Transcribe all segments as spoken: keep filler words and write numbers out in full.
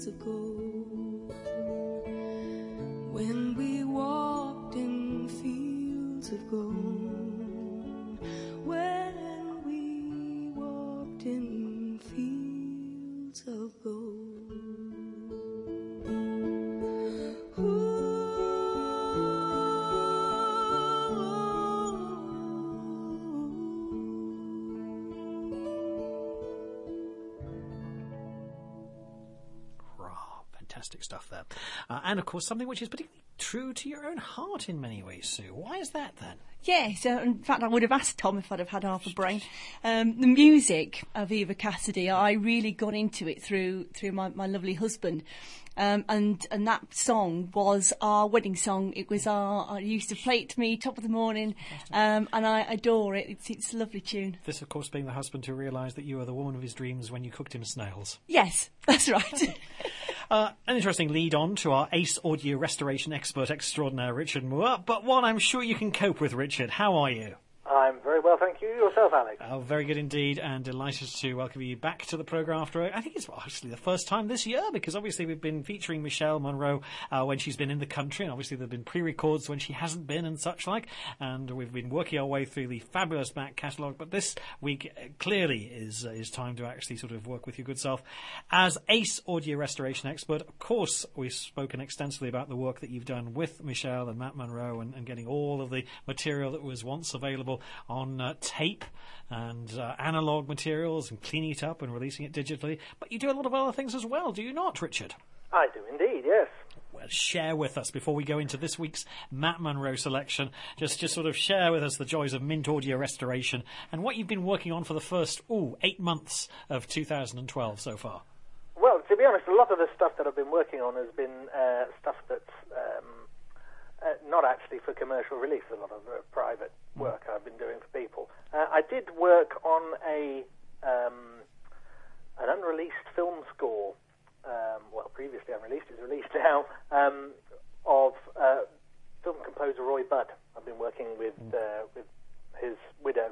fields of gold. When we walked in fields of gold. When we walked in fields of gold. Fantastic stuff there. Uh, and, of course, something which is particularly true to your own heart in many ways, Sue. Why is that, then? Yes, uh, in fact, I would have asked Tom if I'd have had half a brain. Um, the music of Eva Cassidy, I really got into it through through my, my lovely husband. Um, and and that song was our wedding song. It was our, I used to play it to me top of the morning, um, and I adore it. It's, it's a lovely tune. This, of course, being the husband who realised that you were the woman of his dreams when you cooked him snails. Yes, that's right. Uh, an interesting lead on to our ace audio restoration expert extraordinaire, Richard Moore, but one I'm sure you can cope with, Richard. How are you? I'm very well, thank you. Yourself, Alex? Oh, very good indeed, and delighted to welcome you back to the programme after, I think it's actually the first time this year, because obviously we've been featuring Michelle Monroe uh, when she's been in the country, and obviously there have been pre-records when she hasn't been and such like, and we've been working our way through the fabulous back catalogue, but this week uh, clearly is uh, is time to actually sort of work with your good self. As ace audio restoration expert, of course, we've spoken extensively about the work that you've done with Michelle and Matt Monroe and, and getting all of the material that was once available on uh, tape and uh, analogue materials and cleaning it up and releasing it digitally. But you do a lot of other things as well, do you not, Richard? I do indeed, yes. Well, share with us, before we go into this week's Matt Monroe selection, just, just sort of share with us the joys of Mint Audio restoration and what you've been working on for the first, ooh, eight months of two thousand twelve so far. Well, to be honest, a lot of the stuff that I've been working on has been uh, stuff that's um, uh, not actually for commercial release, a lot of uh, private work I've been doing for people. Uh, I did work on a um, an unreleased film score, um, well, previously unreleased, it's released now, um, of uh, film composer Roy Budd. I've been working with uh, with his widow,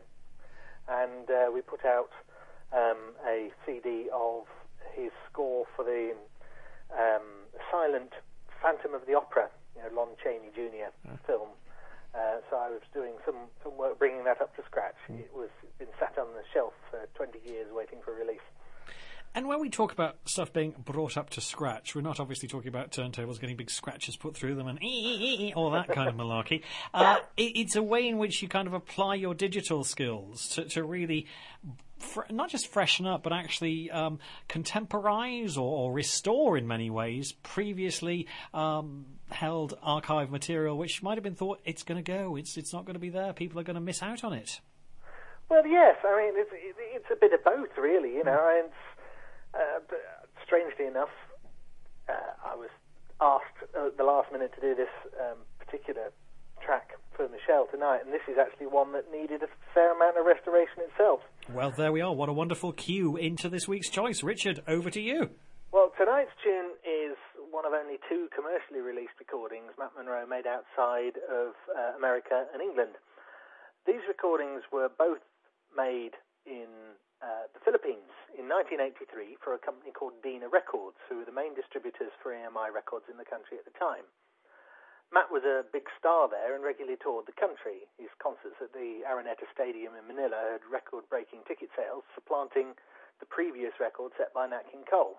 and uh, we put out um, a C D of his score for the um, silent Phantom of the Opera, you know, Lon Chaney Junior Mm. film. Uh, so I was doing some, some work bringing that up to scratch. Mm. It was been sat on the shelf for twenty years waiting for release. And when we talk about stuff being brought up to scratch, we're not obviously talking about turntables getting big scratches put through them and all that kind of malarkey. Uh, it, it's a way in which you kind of apply your digital skills to, to really fr- not just freshen up, but actually um, contemporize or, or restore in many ways previously um, held archive material, which might have been thought it's going to go, it's it's not going to be there, people are going to miss out on it. Well, yes, I mean, it's, it's a bit of both, really, you know, and Uh, but strangely enough, uh, I was asked at the last minute to do this um, particular track for Michelle tonight, and this is actually one that needed a fair amount of restoration itself. Well, there we are. What a wonderful cue into this week's choice. Richard, over to you. Well, tonight's tune is one of only two commercially released recordings Matt Monroe made outside of uh, America and England. These recordings were both made in Uh, the Philippines in nineteen eighty-three for a company called Dina Records, who were the main distributors for E M I Records in the country at the time. Matt was a big star there and regularly toured the country. His concerts at the Araneta Stadium in Manila had record-breaking ticket sales, supplanting the previous record set by Nat King Cole.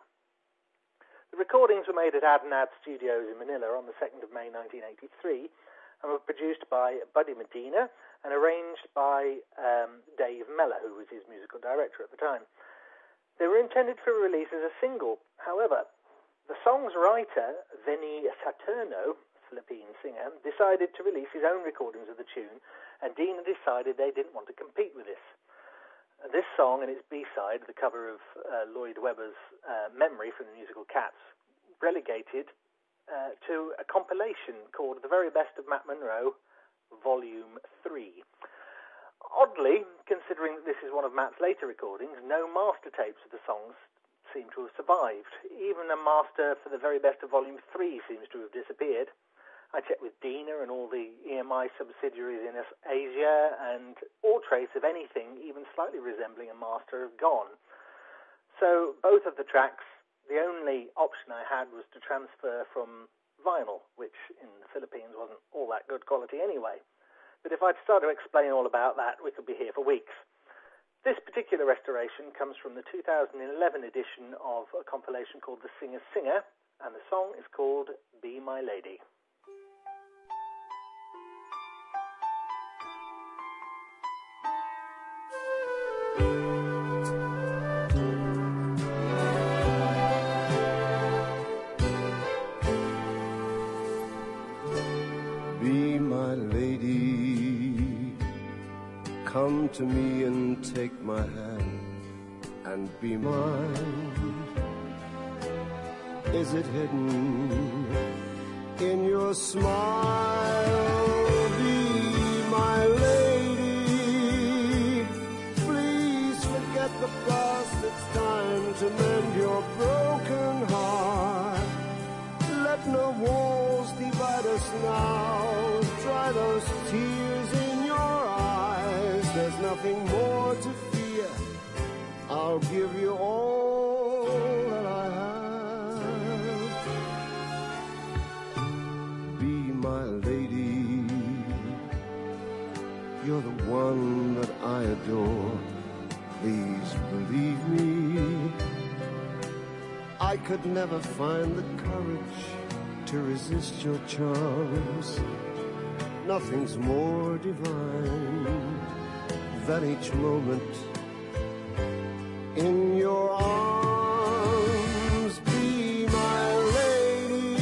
The recordings were made at Adnad Studios in Manila on the second of May nineteen eighty-three and were produced by Buddy Medina and arranged by um, Dave Mellor, who was his musical director at the time. They were intended for release as a single. However, the song's writer, Vinny Saturno, Philippine singer, decided to release his own recordings of the tune, and Dina decided they didn't want to compete with this. This song and its B-side, the cover of uh, Lloyd Webber's uh, Memory from the musical Cats, relegated uh, to a compilation called The Very Best of Matt Monroe, Volume three. Oddly, considering that this is one of Matt's later recordings, no master tapes of the songs seem to have survived. Even a master for The Very Best of Volume three seems to have disappeared. I checked with Dina and all the E M I subsidiaries in Asia, and all trace of anything, even slightly resembling a master, have gone. So both of the tracks the only option I had was to transfer from vinyl, which in the Philippines wasn't all that good quality anyway. But if I'd start to explain all about that, we could be here for weeks. This particular restoration comes from the two thousand eleven edition of a compilation called The Singer Singer, and the song is called Be My Lady. Be my lady, come to me and take my hand and be mine. Is it hidden in your smile? Be my lady, please forget the past. It's time to mend your broken heart. Let no walls divide us now. Dry those tears in your eyes. There's nothing more to fear. I'll give you all that I have. Be my lady. You're the one that I adore. Please believe me. I could never find the courage to resist your charms. Nothing's more divine than each moment in your arms. Be my lady,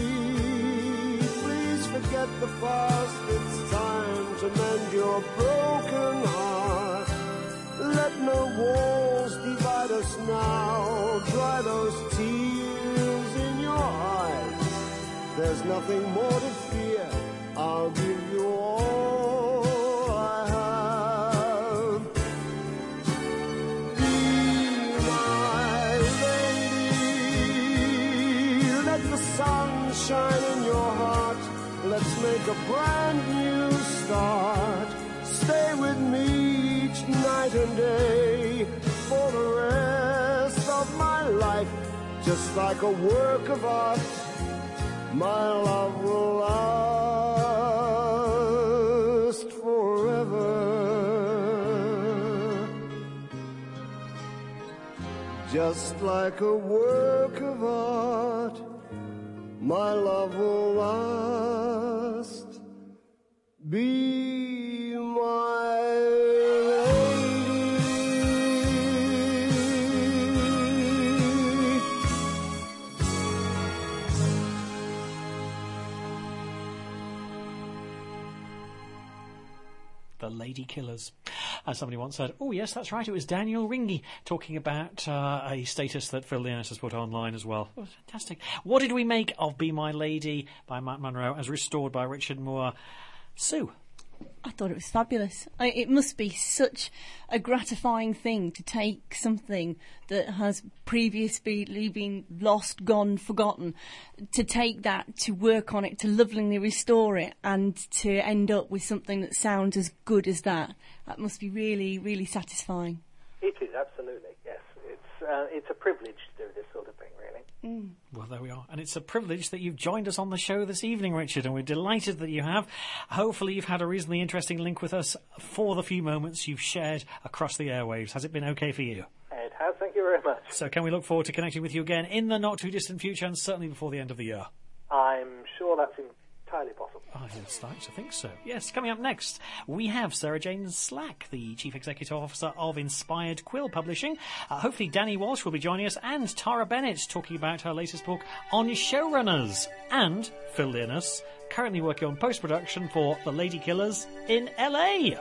please forget the past. It's time to mend your broken heart. Let no walls divide us now. Dry those tears in your eyes. There's nothing more to fear. I'll give you all I have. Be my lady. Let the sun shine in your heart. Let's make a brand new start. Stay with me each night and day for the rest of my life. Just like a work of art, my love will last forever. Just like a work of art, my love will last. Be my The Lady Killers. As somebody once said, oh yes, that's right, it was Daniel Ringy talking about uh, a status that Phil Lynott has put online as well. Oh, fantastic. What did we make of Be My Lady by Matt Monro as restored by Richard Moore? Sue? I thought it was fabulous. I, it must be such a gratifying thing to take something that has previously been lost, gone, forgotten, to take that, to work on it, to lovingly restore it, and to end up with something that sounds as good as that. That must be really, really satisfying. It is, absolutely, yes. It's, uh, it's a privilege to do this sort of thing, really. Mm. Well, there we are. And it's a privilege that you've joined us on the show this evening, Richard, and we're delighted that you have. Hopefully you've had a reasonably interesting link with us for the few moments you've shared across the airwaves. Has it been okay for you? It has, thank you very much. So can we look forward to connecting with you again in the not-too-distant future, and certainly before the end of the year? I'm sure that's entirely possible. I would like to think so. Yes, coming up next, we have Sarah Jane Slack, the Chief Executive Officer of Inspired Quill Publishing. Uh, hopefully Danny Walsh will be joining us, and Tara Bennett talking about her latest book on showrunners. And Phil Lynott, currently working on post-production for The Lady Killers in L A.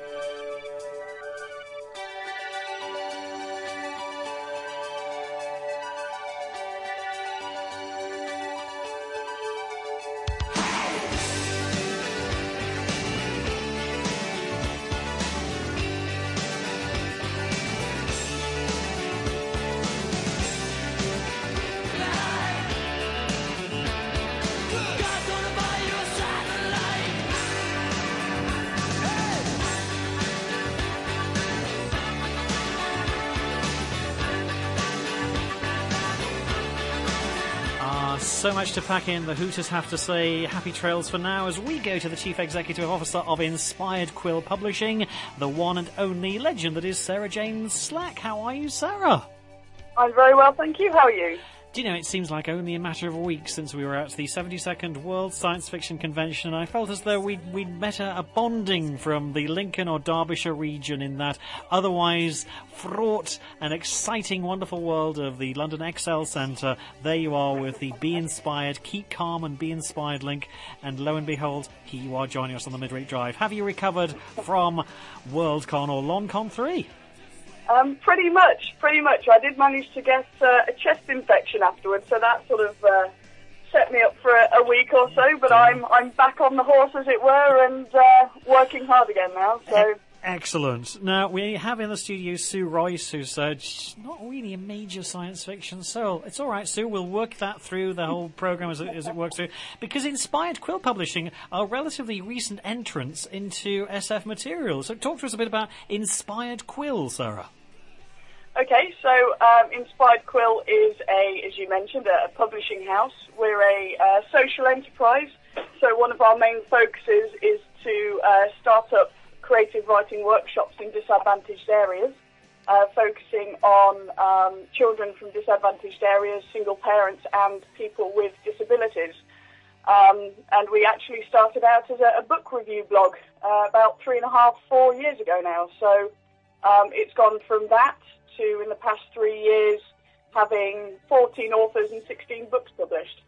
So much to pack in. The Hooters have to say happy trails for now as we go to the Chief Executive Officer of Inspired Quill Publishing, the one and only legend that is Sarah Jane Slack. How are you, Sarah? I'm very well, thank you. How are you? Do you know, it seems like only a matter of a week since we were at the seventy-second World Science Fiction Convention, and I felt as though we'd, we'd met a, a bonding from the Lincoln or Derbyshire region in that otherwise fraught and exciting, wonderful world of the London Excel Centre. There you are with the Be Inspired, Keep Calm and Be Inspired link, and lo and behold, here you are joining us on the Midweek Drive. Have you recovered from WorldCon or LonCon three? Um, pretty much, pretty much. I did manage to get uh, a chest infection afterwards, so that sort of uh, set me up for a, a week or so. But I'm I'm back on the horse, as it were, and uh, working hard again now. So excellent. Now we have in the studio Sue Royce, who's uh, not really a major science fiction soul. It's all right, Sue. We'll work that through the whole program as it, as it works through, because Inspired Quill Publishing are relatively recent entrants into S F material. So talk to us a bit about Inspired Quill, Sarah. Okay, so um, Inspired Quill is a, as you mentioned, a, a publishing house. We're a uh, social enterprise, so one of our main focuses is to uh, start up creative writing workshops in disadvantaged areas, uh, focusing on um, children from disadvantaged areas, single parents, and people with disabilities. Um, and we actually started out as a, a book review blog uh, about three and a half, four years ago now. So um, it's gone from that to, in the past three years, having fourteen authors and sixteen books published.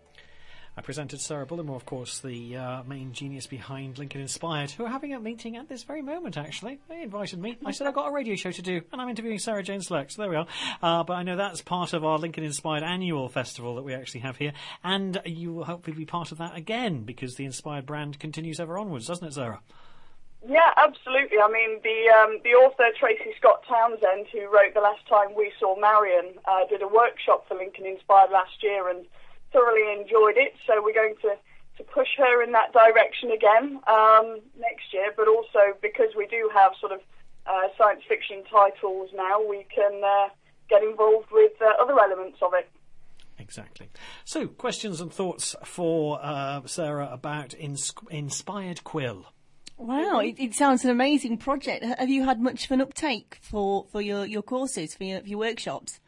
I presented Sarah Bullimore, of course, the uh, main genius behind Lincoln Inspired, who are having a meeting at this very moment, actually. They invited me. I said, I've got a radio show to do, and I'm interviewing Sarah Jane Slack, so there we are. Uh, but I know that's part of our Lincoln Inspired annual festival that we actually have here, and you will hopefully be part of that again, because the Inspired brand continues ever onwards, doesn't it, Sarah? Yeah, absolutely. I mean, the um, the author Tracy Scott Townsend, who wrote The Last Time We Saw Marion, uh, did a workshop for Lincoln Inspired last year and thoroughly enjoyed it. So we're going to, to push her in that direction again um, next year. But also, because we do have sort of uh, science fiction titles now, we can uh, get involved with uh, other elements of it. Exactly. So, questions and thoughts for uh, Sarah about ins- Inspired Quill. Wow, it, it sounds an amazing project. Have you had much of an uptake for, for your, your courses, for your, for your workshops?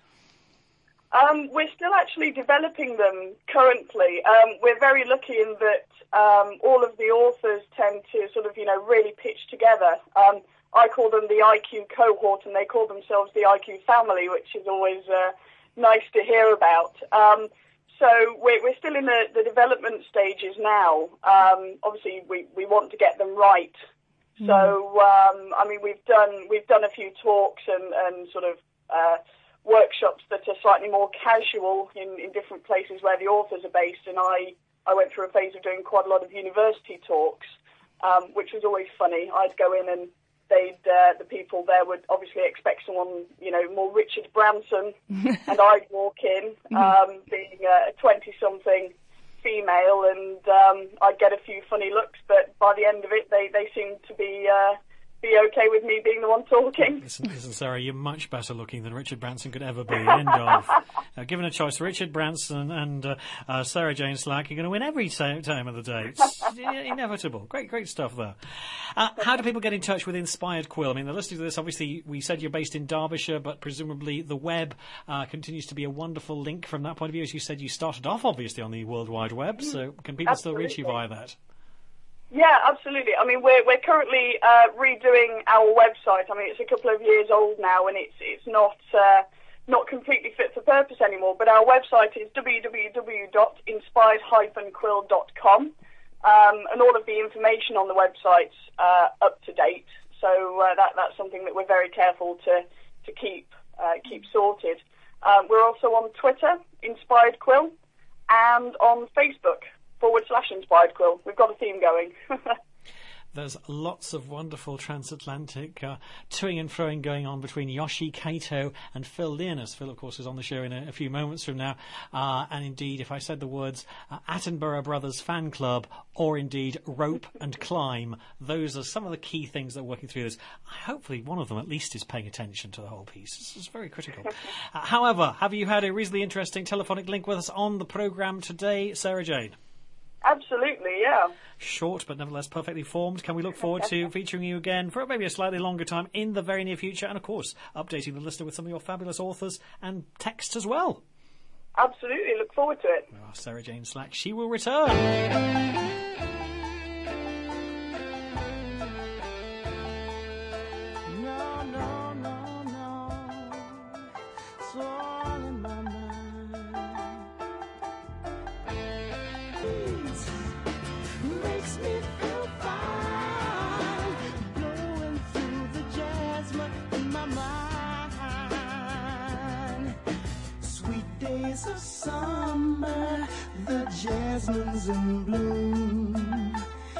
Um, we're still actually developing them currently. Um, we're very lucky in that um, all of the authors tend to sort of, you know, really pitch together. Um, I call them the I Q cohort, and they call themselves the I Q family, which is always uh, nice to hear about. Um, So we're, we're still in the, the development stages now. Um, obviously, we, we want to get them right. Mm. So, um, I mean, we've done we've done a few talks and, and sort of uh, workshops that are slightly more casual in, in different places where the authors are based. And I, I went through a phase of doing quite a lot of university talks, um, which was always funny. I'd go in and they'd, uh, the people there would obviously expect someone, you know, more Richard Branson, and I'd walk in, um, being a twenty-something female, and um, I'd get a few funny looks, but by the end of it, they, they seemed to be uh, be okay with me being the one talking. Listen, listen, Sarah, you're much better looking than Richard Branson could ever be. End of. Uh, given a choice, Richard Branson and uh, uh, Sarah Jane Slack, you're going to win every t- time of the day. It's inevitable. Great, great stuff there. Uh, how do people get in touch with Inspired Quill? I mean, they're listening to this. Obviously, we said you're based in Derbyshire, but presumably the web uh, continues to be a wonderful link from that point of view. As you said, you started off, obviously, on the World Wide Web, so can people Absolutely. still reach you via that? Yeah, absolutely. I mean, we're we're currently uh, redoing our website. I mean, it's a couple of years old now, and it's it's not uh, not completely fit for purpose anymore. But our website is w w w dot inspired dash quill dot com, um, and all of the information on the website's uh, up to date. So uh, that that's something that we're very careful to to keep uh, keep sorted. Uh, we're also on Twitter, Inspired Quill, and on Facebook, forward slash Inspired Quill. We've got a theme going. There's lots of wonderful transatlantic uh, toing and froing going on between Yoshi Kato and Phil Leonis. Phil, of course, is on the show in a, a few moments from now. Uh, and indeed, if I said the words uh, Attenborough Brothers Fan Club or indeed Rope and Climb, those are some of the key things that are working through this. Hopefully one of them at least is paying attention to the whole piece. This is very critical. uh, however, have you had a reasonably interesting telephonic link with us on the programme today, Sarah Jane? Absolutely, yeah. Short, but nevertheless perfectly formed. Can we look forward to featuring you again for maybe a slightly longer time in the very near future? And, of course, updating the listener with some of your fabulous authors and text as well. Absolutely, look forward to it. Oh, Sarah Jane Slack, she will return. No, no, no, no. It's all in my mind. Makes me feel fine, blowing through the jasmine in my mind. Sweet days of summer, the jasmine's in bloom.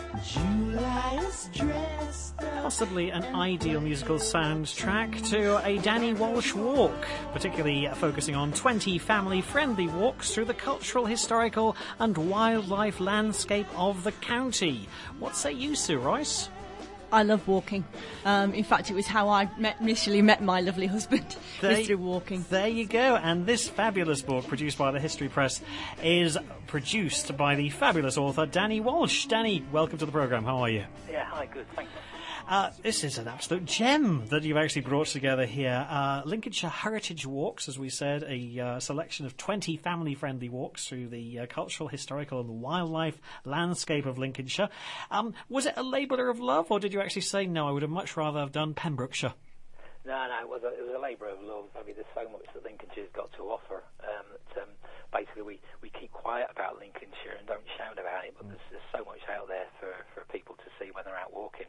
July is dressed up. Possibly an ideal musical soundtrack to a Danny Walsh walk, particularly focusing on twenty family-friendly walks through the cultural, historical and wildlife landscape of the county. What say you, Sue Royce? I love walking. Um, in fact, it was how I met, initially met my lovely husband, There- was through walking. There you go. And this fabulous book, produced by the History Press, is produced by the fabulous author Danny Walsh. Danny, welcome to the programme. How are you? Yeah, hi, good, thanks. Uh, this is an absolute gem that you've actually brought together here. Uh, Lincolnshire Heritage Walks, as we said, a uh, selection of twenty family-friendly walks through the uh, cultural, historical and wildlife landscape of Lincolnshire. Um, was it a labourer of love, or did you actually say, no, I would have much rather have done Pembrokeshire? No, no, it was a, it was a labour of love. I mean, there's so much that Lincolnshire's got to offer. Um, that, um, basically, we, we keep quiet about Lincolnshire and don't shout about it, but there's, there's so much out there for, for people to see when they're out walking.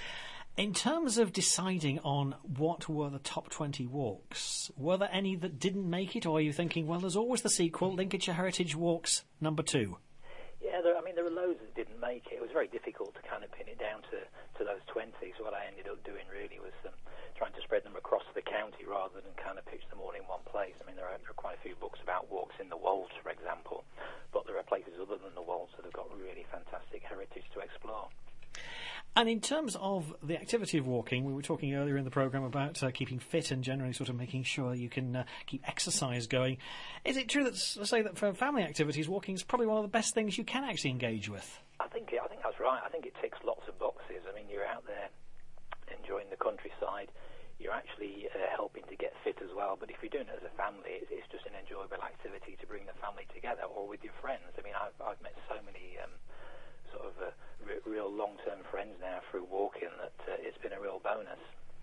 In terms of deciding on what were the top twenty walks, were there any that didn't make it, or are you thinking, well, there's always the sequel, Lincolnshire Heritage Walks number two? Yeah, there, I mean, there were loads that didn't make it. It was very difficult to kind of pin it down to, to those twenty, so what I ended up doing really was um, trying to spread them across the county rather than kind of pitch them all in one place. I mean, there are, there are quite a few books about walks in the Wolds, for example, but there are places other than the Wolds that have got really fantastic heritage to explore. And in terms of the activity of walking, we were talking earlier in the programme about uh, keeping fit and generally sort of making sure you can uh, keep exercise going. Is it true that, say, that for family activities, walking is probably one of the best things you can actually engage with? I think it, I think that's right. I think it ticks lots of boxes. I mean, you're out there enjoying the countryside. You're actually uh, helping to get fit as well. But if you're doing it as a family, it's, it's just an enjoyable activity to bring the family together, or with your friends. I mean, I've, I've met so many um, sort of uh, re- real long-term friends now through walking that uh, it's been a real bonus.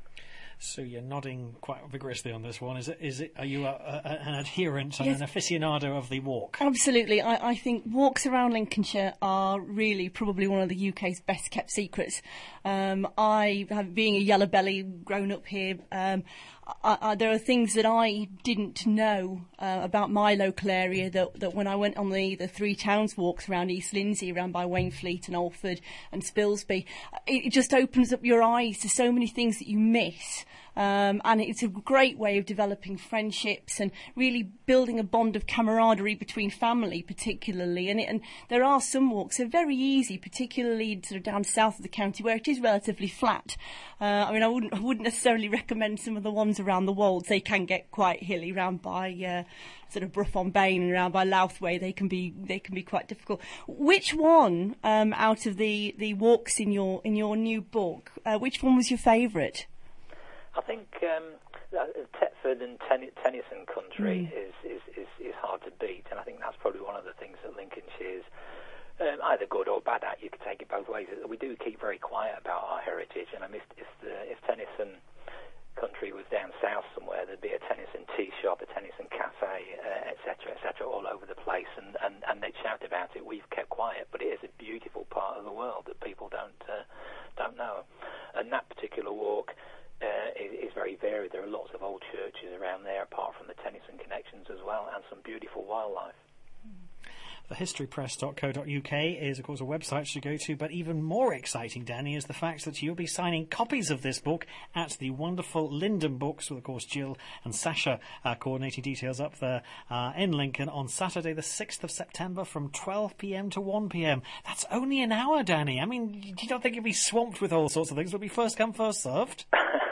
So you're nodding quite vigorously on this one. Is it? Is it? Are you a, a, an adherent and Yes. an aficionado of the walk? Absolutely. I, I think walks around Lincolnshire are really probably one of the U K's best kept secrets. Um, I, have, being a yellow belly, grown up here, um, I, I, there are things that I didn't know uh, about my local area that, that when I went on the, the three towns walks around East Lindsey, around by Wainfleet and Alford and Spilsby, it just opens up your eyes to so many things that you miss. Um, and it's a great way of developing friendships and really building a bond of camaraderie between family, particularly. And, it, and there are some walks that are very easy, particularly sort of down south of the county where it is relatively flat. Uh, I mean, I wouldn't, I wouldn't necessarily recommend some of the ones around the Wolds. They can get quite hilly, round by uh, sort of Brough on Bain and around by Louthway. They can be they can be quite difficult. Which one um, out of the, the walks in your in your new book? Uh, which one was your favourite? I think um, Tetford and Ten- Tennyson country mm. is, is, is, is hard to beat, and I think that's probably one of the things that Lincolnshire's um, either good or bad at. You could take it both ways. We do keep very quiet about our heritage, and I missed if, the, if Tennyson country was down south somewhere, there'd be a Tennyson tea shop, a Tennyson cafe, uh, et cetera, et cetera, all over the place, and, and, and they'd shout about it. We've kept quiet, but it is a beautiful part of the world that people don't uh, don't know. And that particular walk Uh, is, is very varied. There are lots of old churches around there, apart from the Tennyson connections as well, and some beautiful wildlife. the history press dot co dot uk is, of course, a website to go to, but even more exciting, Danny, is the fact that you'll be signing copies of this book at the wonderful Linden Books, with, of course, Jill and Sasha uh, coordinating details up there uh, in Lincoln on Saturday the sixth of September from twelve p.m. to one p.m. That's only an hour, Danny. I mean, you don't think you'd be swamped with all sorts of things? It'll be first come, first served.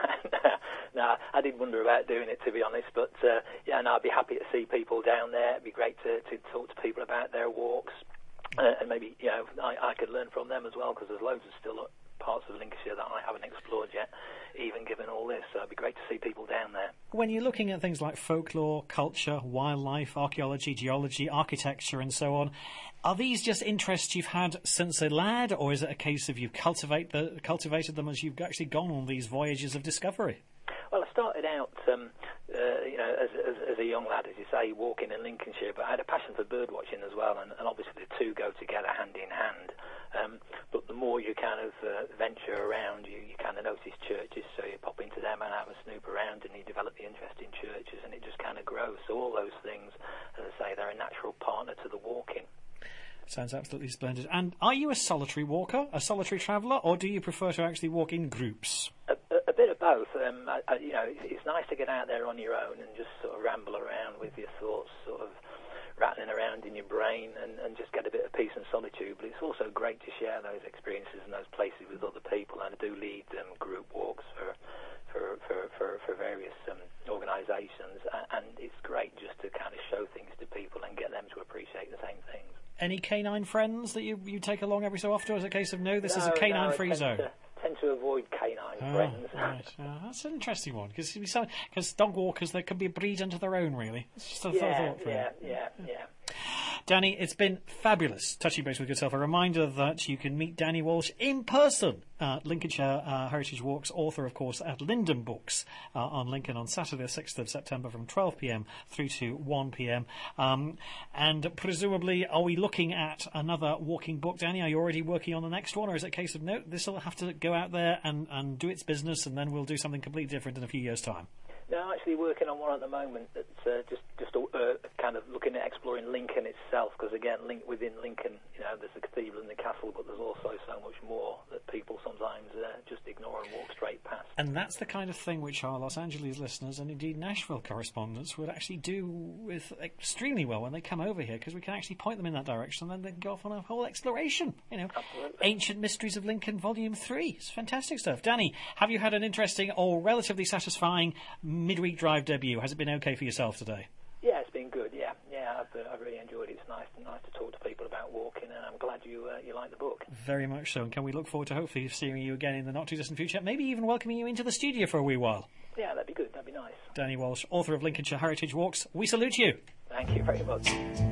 No, I did wonder about doing it, to be honest, but uh, yeah, no, I'd be happy to see people down there. It'd be great to, to talk to people about their walks, uh, and maybe, you know, I, I could learn from them as well, because there's loads of still parts of Lincolnshire that I haven't explored yet, even given all this, so it'd be great to see people down there. When you're looking at things like folklore, culture, wildlife, archaeology, geology, architecture and so on, are these just interests you've had since a lad, or is it a case of you've cultivate the, cultivated them as you've actually gone on these voyages of discovery? Well, I started out, um, uh, you know, as, as, as a young lad, as you say, walking in Lincolnshire, but I had a passion for bird watching as well, and, and obviously the two go together hand in hand. Um, but the more you kind of uh, venture around, you, you kind of notice churches, so you pop into them and have a snoop around, and you develop the interest in churches, and it just kind of grows. So all those things, as I say, they're a natural partner to the walking. Sounds absolutely splendid. And are you a solitary walker, a solitary traveller, or do you prefer to actually walk in groups? A, a, a bit of both. Um, I, I, you know, it's, it's nice to get out there on your own and just sort of ramble around with your thoughts sort of rattling around in your brain and, and just get a bit of peace and solitude. But it's also great to share those experiences and those places with other people. And I do lead um, group walks for for for, for, for various um, organisations, and it's great just to kind of show things to people and get them to appreciate the same things. Any canine friends that you, you take along every so often, or is it a case of no, this no, is a canine-free no, zone? To, tend to avoid canine oh, friends. Right. Oh, that's an interesting one, because dog walkers, they can be a breed unto their own, really. It's just a yeah, thought for yeah, you. yeah, yeah. Danny, it's been fabulous touching base with yourself. A reminder that you can meet Danny Walsh in person at Lincolnshire uh, Heritage Walks, author, of course, at Linden Books uh, on Lincoln on Saturday the sixth of September from twelve p.m. through to one p.m. Um, and presumably, are we looking at another walking book, Danny? Are you already working on the next one, or is it a case of, no, this will have to go out there and, and do its business, and then we'll do something completely different in a few years' time? No, I'm actually working on one at the moment that's uh, just just uh, kind of looking at exploring Lincoln itself, because again, link within Lincoln, you know, there's the cathedral and the castle, but there's also so much more that people sometimes uh, just ignore and walk straight past. And that's the kind of thing which our Los Angeles listeners and indeed Nashville correspondents would actually do with extremely well when they come over here, because we can actually point them in that direction, and then they can go off on a whole exploration. You know, Absolutely. Ancient Mysteries of Lincoln, Volume Three. It's fantastic stuff. Danny, have you had an interesting or relatively satisfying midweek drive debut? Has it been okay for yourself today? Yeah, it's been good. Yeah, yeah, I've, uh, I've really enjoyed it. It's nice, nice to talk to people about walking, and I'm glad you uh, you like the book. Very much so. And can we look forward to hopefully seeing you again in the not too distant future? Maybe even welcoming you into the studio for a wee while. Yeah, that'd be good. That'd be nice. Danny Walsh, author of Lincolnshire Heritage Walks. We salute you. Thank you very much.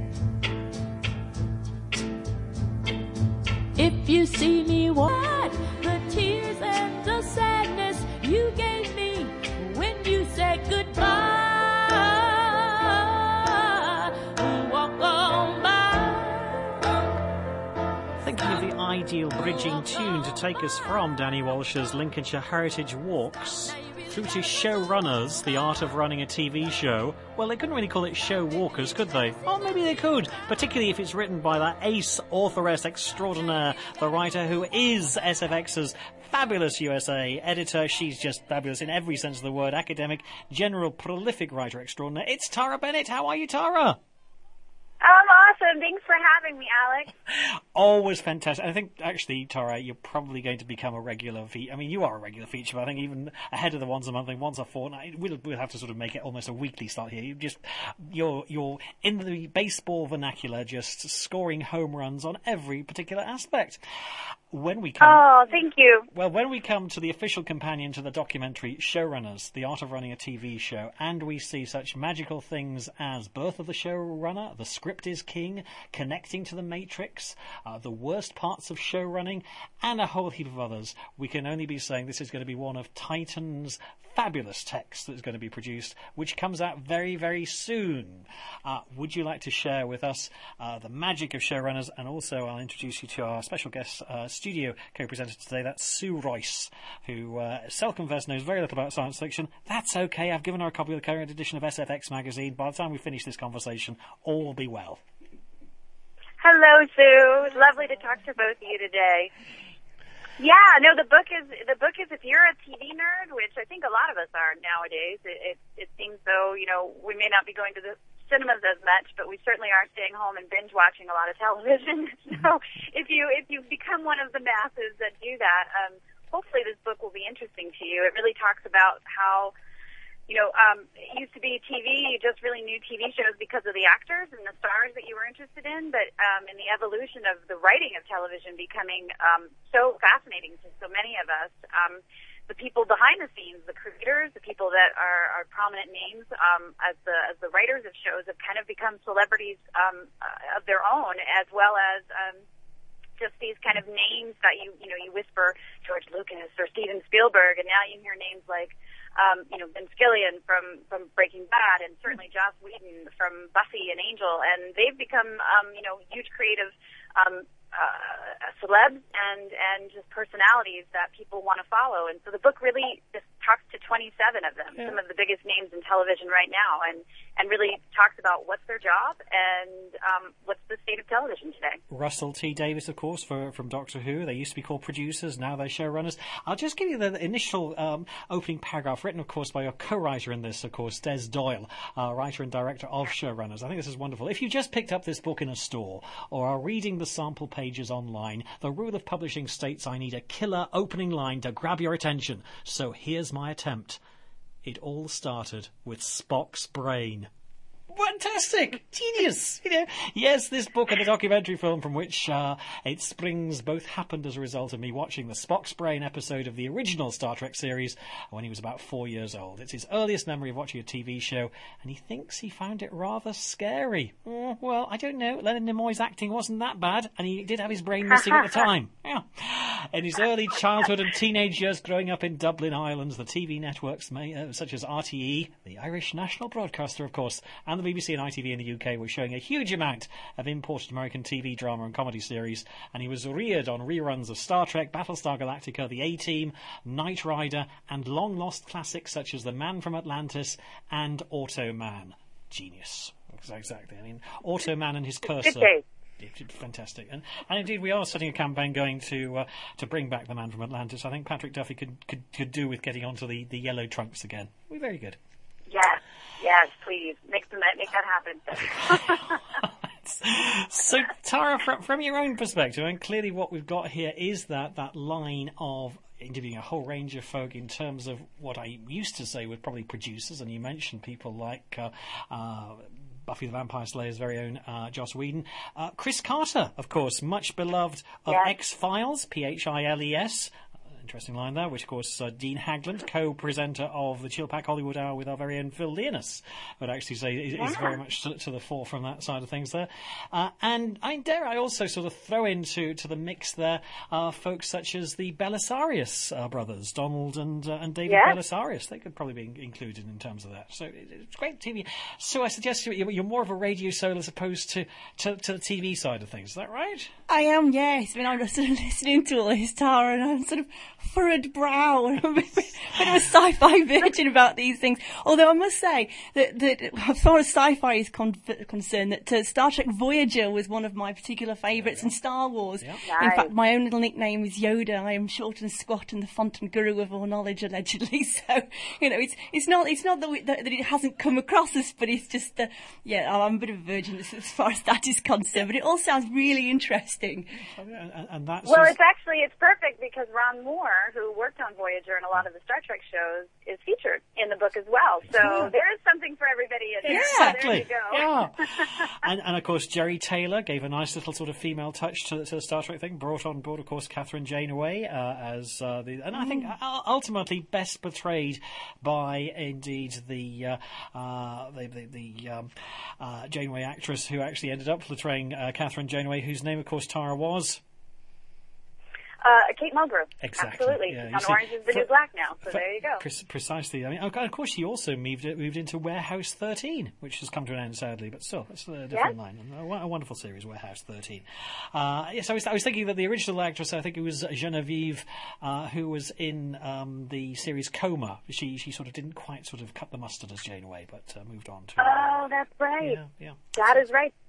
If you see me walk, the tears and the sadness you gave me when you said goodbye. Walk on by. Thinking of the ideal bridging tune to take us from Danny Walsh's Lincolnshire Heritage Walks through to Showrunners, the art of running a T V show. Well, they couldn't really call it Show Walkers, could they? Oh, maybe they could, particularly if it's written by that ace authoress extraordinaire, the writer who is S F X's fabulous U S A editor. She's just fabulous in every sense of the word. Academic, general, prolific writer extraordinaire. It's Tara Bennett. How are you, Tara? I'm awesome. Thanks for having me, Alex. Always fantastic. I think, actually, Tara, you're probably going to become a regular feature. I mean, you are a regular feature, but I think even ahead of the once a month and once a fortnight, we'll, we'll have to sort of make it almost a weekly start here. You just, you're, you're in the baseball vernacular, just scoring home runs on every particular aspect. When we come, oh, thank you. Well, when we come to the official companion to the documentary Showrunners, the art of running a T V show, and we see such magical things as Birth of the Showrunner, The Script is King, Connecting to the Matrix, uh, The Worst Parts of Show Running, and a whole heap of others, we can only be saying this is going to be one of Titan's fabulous text that's going to be produced, which comes out very, very soon. Uh, would you like to share with us uh, the magic of Showrunners? And also I'll introduce you to our special guest uh, studio co-presenter today. That's Sue Royce, who uh, self-confessed knows very little about science fiction. That's okay. I've given her a copy of the current edition of S F X magazine. By the time we finish this conversation, all will be well. Hello, Sue. Lovely to talk to both of you today. Yeah, no, the book is the book is if you're a T V nerd, which I think a lot of us are nowadays. It, it it seems though, you know, we may not be going to the cinemas as much, but we certainly are staying home and binge watching a lot of television. So if you if you become one of the masses that do that, um, hopefully this book will be interesting to you. It really talks about how, you know, um, it used to be T V, you just really knew T V shows because of the actors and the stars that you were interested in, but um, in the evolution of the writing of television becoming um, so fascinating to so many of us, um, the people behind the scenes, the creators, the people that are, are prominent names um, as the as the writers of shows have kind of become celebrities um, uh, of their own, as well as um, just these kind of names that you you know you whisper George Lucas or Steven Spielberg, and now you hear names like Um, you know, Vince Gilligan from, from Breaking Bad, and certainly Joss Whedon from Buffy and Angel, and they've become, um, you know, huge creative um, uh, celebs and, and just personalities that people want to follow. And so the book really just talks to twenty-seven of them, yeah. some of the biggest names in television right now, and, and really talks about what's their job and um, what's the state of television today. Russell T Davies, of course, for, from Doctor Who. They used to be called producers, now they're showrunners. I'll just give you the initial um, opening paragraph, written, of course, by your co-writer in this, of course, Des Doyle, uh, writer and director of Showrunners. I think this is wonderful. If you just picked up this book in a store or are reading the sample pages online, the rule of publishing states I need a killer opening line to grab your attention. So here's my attempt. It all started with Spock's brain. Fantastic! Genius! You know, yes, this book and the documentary film from which uh, it springs both happened as a result of me watching the Spock's Brain episode of the original Star Trek series when he was about four years old. It's his earliest memory of watching a T V show, and he thinks he found it rather scary. Mm, well, I don't know. Leonard Nimoy's acting wasn't that bad, and he did have his brain missing at the time. Yeah. In his early childhood and teenage years growing up in Dublin, Ireland, the T V networks may, uh, such as R T E, the Irish national broadcaster, of course, and the B B C and I T V in the U K were showing a huge amount of imported American T V drama and comedy series, and he was reared on reruns of Star Trek, Battlestar Galactica, The A-Team, Knight Rider, and long-lost classics such as The Man from Atlantis and Automan. Genius. Exactly. I mean, Automan and his cursor. Fantastic, and, and indeed we are setting a campaign going to uh, to bring back The Man from Atlantis. I think Patrick Duffy could could, could do with getting onto the, the yellow trunks again. We're very good. Yes, yes, please make them make that happen. So, Tara, from, from your own perspective, and clearly what we've got here is that that line of interviewing a whole range of folk in terms of what I used to say were probably producers, and you mentioned people like Uh, uh, Buffy the Vampire Slayer's very own uh, Joss Whedon. Uh, Chris Carter, of course, much beloved of yes. X-Files, P H I L E S. Interesting line there, which, of course, uh, Dean Hagland, co-presenter of the Chilpack Hollywood Hour with our very own Phil Leonis, would actually say is, yeah. is very much to, to the fore from that side of things there. Uh, and I dare I also sort of throw into to the mix there uh, folks such as the Belisarius uh, brothers, Donald and uh, and David yeah. Belisarius. They could probably be included in terms of that. So it, it's great T V. So I suggest you're, you're more of a radio soul as opposed to, to, to the T V side of things. Is that right? I am, yes. I mean, I'm sort of listening to all this, Tara, and I'm sort of furrowed brow and I'm a bit of a sci-fi virgin about these things. Although I must say that, that as far as sci-fi is con- concerned, that uh, Star Trek Voyager was one of my particular favourites, yeah, yeah. and Star Wars. Yeah. Nice. In fact, my own little nickname is Yoda. I am short and squat and the font and guru of all knowledge, allegedly. So, you know, it's it's not it's not that, we, that, that it hasn't come across us, but it's just, uh, yeah, I'm a bit of a virgin as, as far as that is concerned. But it all sounds really interesting. And, and that's well, it's actually it's perfect because Ron Moore, who worked on Voyager and a lot of the Star Trek shows, is featured in the book as well. So yeah. there is something for everybody in there. Exactly. So there you go. Yeah. and, and of course, Jerry Taylor gave a nice little sort of female touch to, to the Star Trek thing. Brought on board, of course, Catherine Janeway uh, as uh, the, and I think mm. ultimately best portrayed by indeed the uh, uh, the the, the um, uh, Janeway actress who actually ended up portraying uh, Catherine Janeway, whose name, of course, Tara was. Uh, Kate Mulgrew. Exactly. Absolutely. Yeah, on see, Orange is the for, New Black now, so for, there you go. Pre- precisely. I mean, of course, she also moved moved into Warehouse thirteen, which has come to an end, sadly, but still, it's a different yeah. line. A, a wonderful series, Warehouse thirteen. Uh, yes, I was, I was thinking that the original actress, I think it was Genevieve, uh, who was in um, the series Coma. She she sort of didn't quite sort of cut the mustard as Janeway, but uh, moved on to... Oh, that's right. Yeah, yeah. That is right.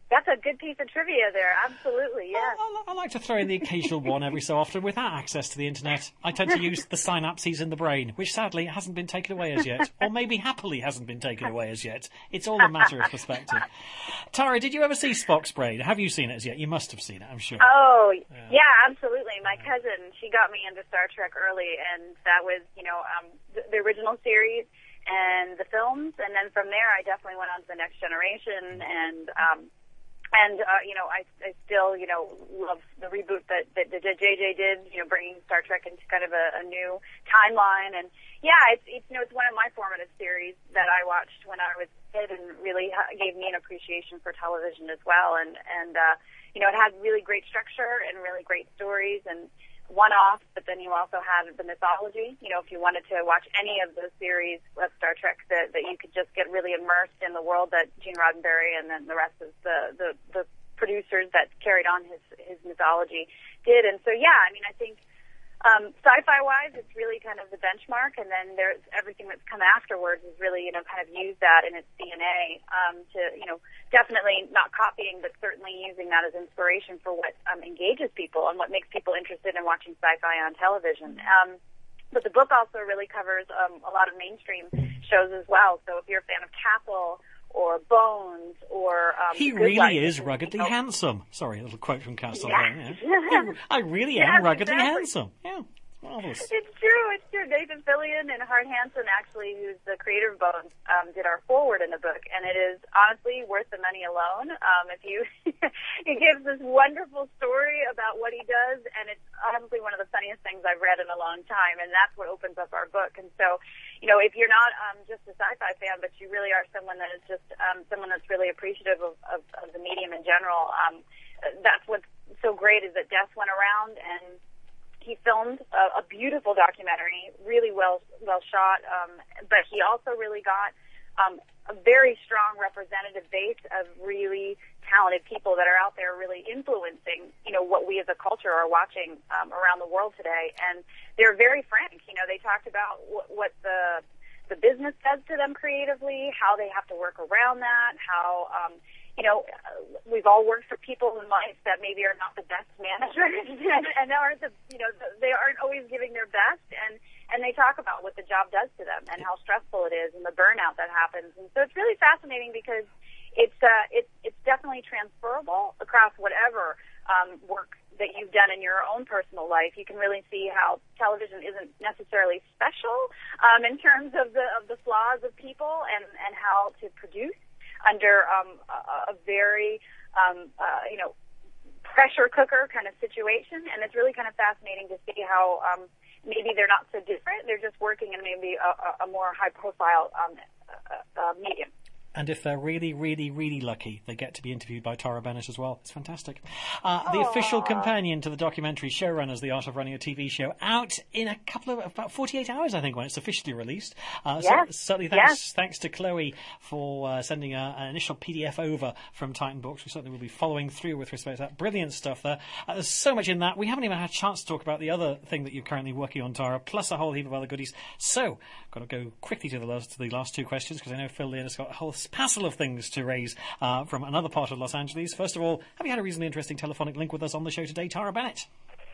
That's a good piece of trivia there. Absolutely, yes. I, I, I like to throw in the occasional one every so often. Without access to the internet, I tend to use the synapses in the brain, which sadly hasn't been taken away as yet, or maybe happily hasn't been taken away as yet. It's all a matter of perspective. Tara, did you ever see Spock's Brain? Have you seen it as yet? You must have seen it, I'm sure. Oh, Yeah. yeah, absolutely. My cousin, she got me into Star Trek early, and that was, you know, um, the, the original series and the films, and then from there I definitely went on to the Next Generation, and um, and uh, you know I, I still you know love the reboot that that, that J J did, you know, bringing Star Trek into kind of a, a new timeline, and yeah, it's, it's you know it's one of my formative series that I watched when I was a kid, and really gave me an appreciation for television as well, and and uh, you know it had really great structure and really great stories and one-off, but then you also had the mythology. You know, if you wanted to watch any of the series of Star Trek, that, that you could just get really immersed in the world that Gene Roddenberry and then the rest of the, the, the producers that carried on his, his mythology did. And so, yeah, I mean, I think um, sci-fi-wise, it's really kind of the benchmark, and then there's everything that's come afterwards is really, you know, kind of used that in its D N A um, to, you know, definitely not copying, but certainly using that as inspiration for what um, engages people and what makes people interested in watching sci-fi on television. Um, but the book also really covers um, a lot of mainstream shows as well. So if you're a fan of Castle or Bones or um, he Good really Life, is ruggedly oh, handsome. Sorry, a little quote from Castle. Yeah. Yeah. I really am Yes, ruggedly exactly. handsome. Yeah, marvelous. It's true, it's true. Nathan Fillion and Hart Hanson, actually, who's the creator of Bones, um, did our foreword in the book, and it is honestly worth the money alone. Um, if you, it gives this wonderful story about what he does, and it's honestly one of the funniest things I've read in a long time, and that's what opens up our book. And so, you know, if you're not um, just a sci-fi fan, but you really are someone that is just um, someone that's really appreciative of, of, of the medium in general, um, that's what's so great is that Des went around and he filmed a, a beautiful documentary, really well well shot, um, but he also really got um, a very strong representative base of really talented people that are out there really influencing, you know, what we as a culture are watching um, around the world today. And they're very frank. You know, they talked about what, what the the business does to them creatively, how they have to work around that, how um, you know, we've all worked for people in life that maybe are not the best managers and, and aren't the, you know, they aren't always giving their best, and, and they talk about what the job does to them and how stressful it is and the burnout that happens. And so it's really fascinating because it's, uh, it's, it's definitely transferable across whatever, um, work that you've done in your own personal life. You can really see how television isn't necessarily special, um, in terms of the, of the flaws of people and, and how to produce under um, a, a very, um, uh, you know, pressure cooker kind of situation. And it's really kind of fascinating to see how um, maybe they're not so different. They're just working in maybe a, a more high-profile um, uh, uh, medium. And if they're really, really, really lucky, they get to be interviewed by Tara Bennett as well. It's fantastic. Uh, the official companion to the documentary Showrunners, The Art of Running a T V Show, out in a couple of, about forty-eight hours, I think, when it's officially released. Uh, yes. So, certainly thanks, yes. thanks to Chloe for uh, sending a, an initial P D F over from Titan Books. We certainly will be following through with respect to that. Brilliant stuff there. Uh, there's so much in that. We haven't even had a chance to talk about the other thing that you're currently working on, Tara, plus a whole heap of other goodies. So, got to go quickly to the last, to the last two questions, because I know Phil Lynn has got a whole passel of things to raise uh, from another part of Los Angeles. First of all, have you had a reasonably interesting telephonic link with us on the show today, Tara Bennett?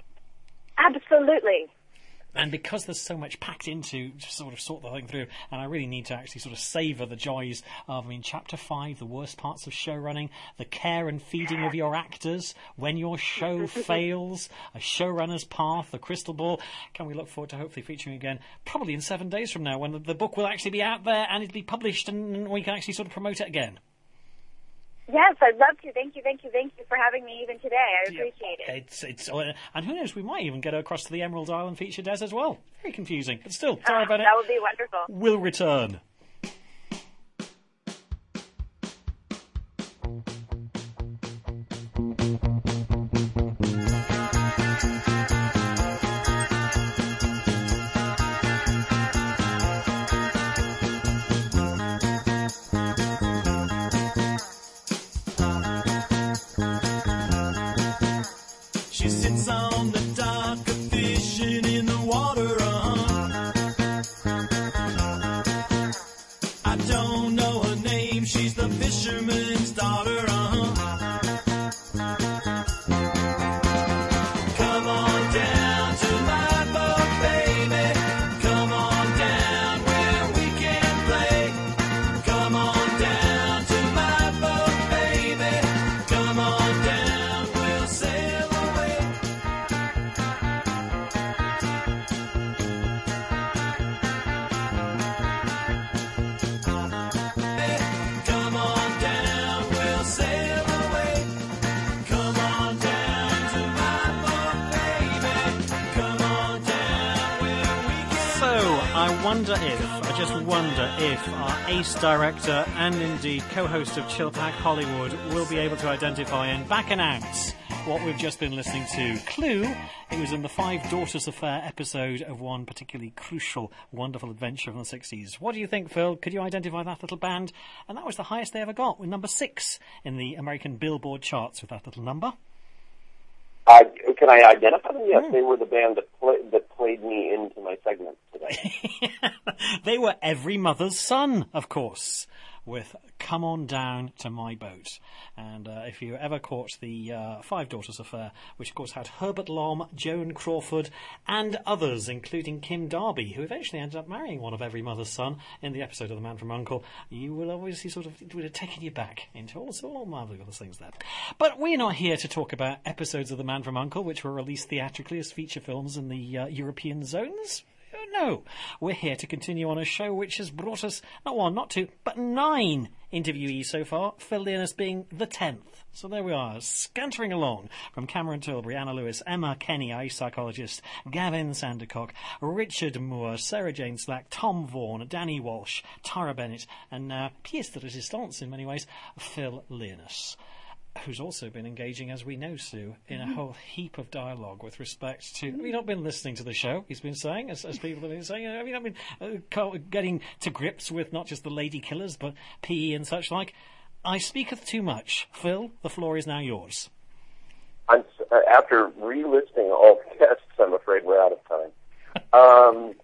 Absolutely. And because there's so much packed into to sort of sort the thing through, and I really need to actually sort of savour the joys of, I mean, Chapter five, the worst parts of show running, the care and feeding of your actors, when your show fails, a showrunner's path, the crystal ball. Can we look forward to hopefully featuring again, probably in seven days from now, when the, the book will actually be out there and it'll be published and we can actually sort of promote it again? Yes, I'd love to. Thank you, thank you, thank you for having me even today. I appreciate yeah, it. It's, it's, and who knows, we might even get across to the Emerald Island feature, Des, as well. Very confusing, but still, Tara uh, Bennett. That would be wonderful. Will return. She's the fisherman's daughter, uh-huh. wonder if, I just wonder if our ace director and indeed co-host of Chilpack Hollywood will be able to identify and back announce what we've just been listening to. Clue, it was in the Five Daughters Affair episode of one particularly crucial, wonderful adventure from the sixties. What do you think, Phil? Could you identify that little band? And that was the highest they ever got, with number six in the American Billboard charts with that little number. Uh, can I identify them? Yes, Mm. they were the band that, play, that played me into my segment today. They were Every Mother's Son, of course, with Come On Down to My Boat. And uh, if you ever caught the uh, Five Daughters Affair, which of course had Herbert Lom, Joan Crawford, and others, including Kim Darby, who eventually ended up marrying one of Every Mother's Son in the episode of The Man from U N C L E, you will obviously sort of, it would have taken you back into all, all marvellous things there. But we're not here to talk about episodes of The Man from U N C L E, which were released theatrically as feature films in the uh, European zones. No, we're here to continue on a show which has brought us not one, not two, but nine interviewees so far, Phil Learnus being the tenth. So there we are, scantering along from Cameron Tilbury, Anna Lewis, Emma Kenny, ice psychologist, Gavin Sandercock, Richard Moore, Sarah Jane Slack, Tom Vaughan, Danny Walsh, Tara Bennett, and now, pièce de résistance in many ways, Phil Learnus, who's also been engaging, as we know, Sue, in a whole heap of dialogue with respect to... Have you not been listening to the show, he's been saying, as, as people have been saying? Have you not been uh, co- getting to grips with not just the lady killers, but P E and such like? I speaketh too much. Phil, the floor is now yours. I'm, uh, after re-listing all the guests, I'm afraid we're out of time. Um,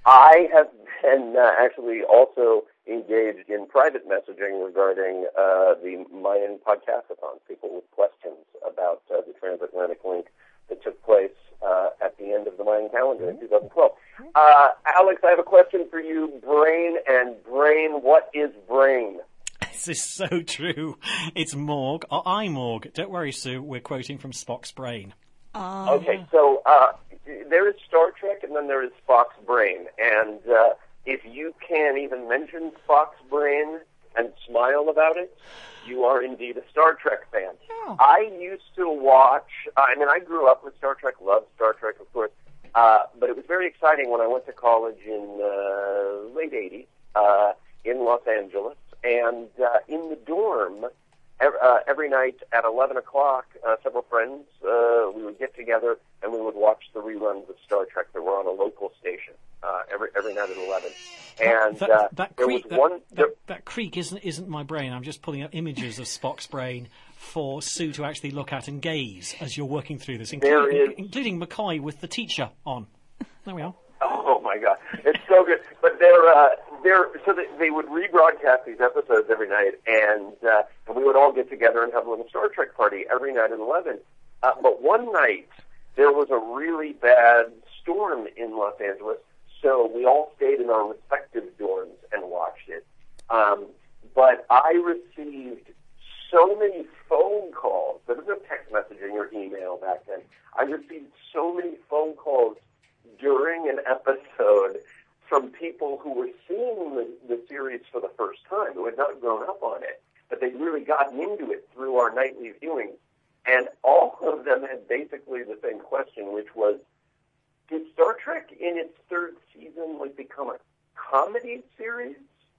I have been uh, actually also engaged in private messaging regarding uh, the Mayan podcastathon, people with questions about uh, the transatlantic link that took place uh, at the end of the Mayan calendar in twenty twelve. Uh, Alex, I have a question for you. Brain and brain, what is brain? This is so true. It's Morg, or I Morg. Don't worry, Sue, we're quoting from Spock's brain. Uh, Okay, so uh, there is Star Trek and then there is Spock's brain. And uh, if you can even mention Spock's brain and smile about it, you are indeed a Star Trek fan. Oh. I used to watch, I mean, I grew up with Star Trek, loved Star Trek, of course, uh, but it was very exciting when I went to college in uh, late eighties uh, in Los Angeles. And uh, in the dorm, every, uh, every night at eleven o'clock, uh, several friends, uh, we would get together and we would watch the reruns of Star Trek that were on a local station uh, every every night at eleven. And that, uh, that there creak, was that, one... that, There, that creak isn't isn't my brain. I'm just pulling up images of Spock's brain for Sue to actually look at and gaze as you're working through this, including, There is- including McCoy with the teacher on. There we are. Oh my God, it's so good. But they're uh, they're so they, they would rebroadcast these episodes every night, and uh, and we would all get together and have a little Star Trek party every night at eleven. Uh, but one night there was a really bad storm in Los Angeles, so we all stayed in our respective dorms and watched it. Um, but I received so many phone calls. There was no text messaging or email back then. I received so many phone calls during an episode from people who were seeing the, the series for the first time, who had not grown up on it, but they'd really gotten into it through our nightly viewings. And all of them had basically the same question, which was, did Star Trek in its third season like become a comedy series?